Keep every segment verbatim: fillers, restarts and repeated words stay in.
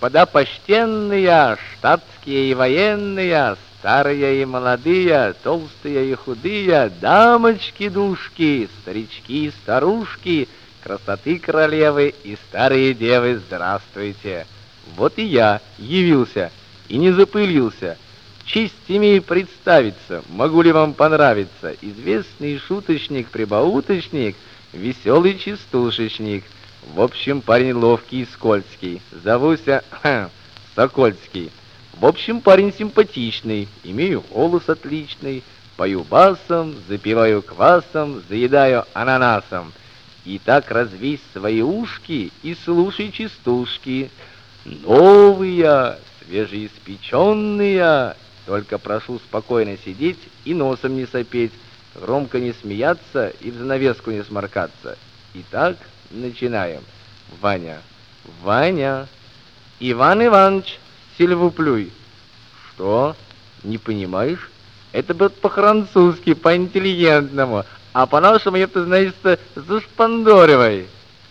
господа почтенные, штатские и военные, старые и молодые, толстые и худые, дамочки-душки, старички и старушки, красоты королевы и старые девы, здравствуйте. Вот и я явился и не запылился. Честь имею представиться, могу ли вам понравиться, известный шуточник-прибауточник, веселый частушечник. В общем, парень ловкий и скользкий, зовуся хм, Сокольский. В общем, парень симпатичный, имею голос отличный, пою басом, запиваю квасом, заедаю ананасом. И так развесь свои ушки и слушай частушки. Новые, свежеиспеченные, только прошу спокойно сидеть и носом не сопеть, громко не смеяться и в занавеску не сморкаться. Итак, начинаем. Ваня. Ваня. Иван Иванович, сильвуплюй. Что? Не понимаешь? Это будет по-французски, по-интеллигентному. А по-нашему, это, значит, зашпандоривай.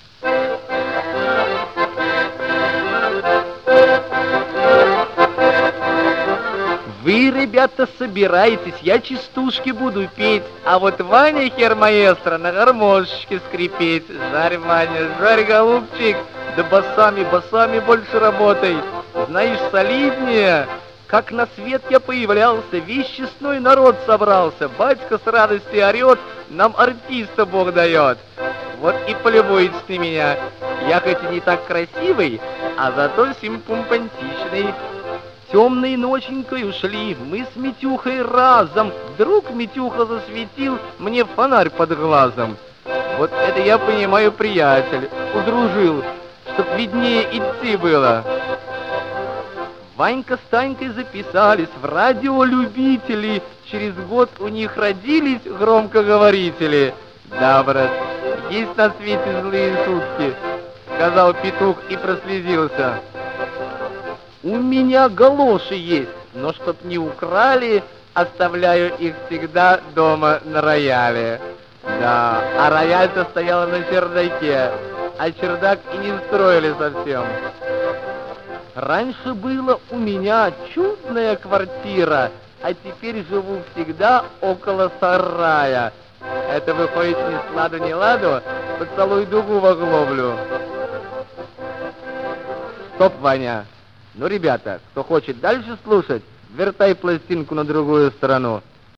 Вы, ребята, собирайтесь, я частушки буду петь, а вот Ваня, хер-маэстро, на гармошечке скрипеть. Жарь, Ваня, жарь, голубчик, да басами, басами больше работай. Знаешь, солиднее, как на свет я появлялся, весь честной народ собрался. Батька с радости орет, нам артиста Бог дает. Вот и полюбуйтесь на меня, я хоть и не так красивый, а зато симпумпантичный. Темной ноченькой ушли мы с Митюхой разом. Вдруг Митюха засветил мне фонарь под глазом. Вот это я понимаю, приятель, удружил, чтоб виднее идти было. Ванька с Танькой записались в радиолюбители. Через год у них родились громкоговорители. Да, брат, есть на свете злые шутки, сказал петух и прослезился. У меня галоши есть, но чтоб не украли, оставляю их всегда дома на рояле. Да, а рояль-то стоял на чердаке, а чердак и не строили совсем. Раньше было у меня чудная квартира, а теперь живу всегда около сарая. Это выходит ни сладу, ни ладу, поцелуй дугу в оглоблю. Стоп, Ваня. Ну, ребята, кто хочет дальше слушать, вертай пластинку на другую сторону.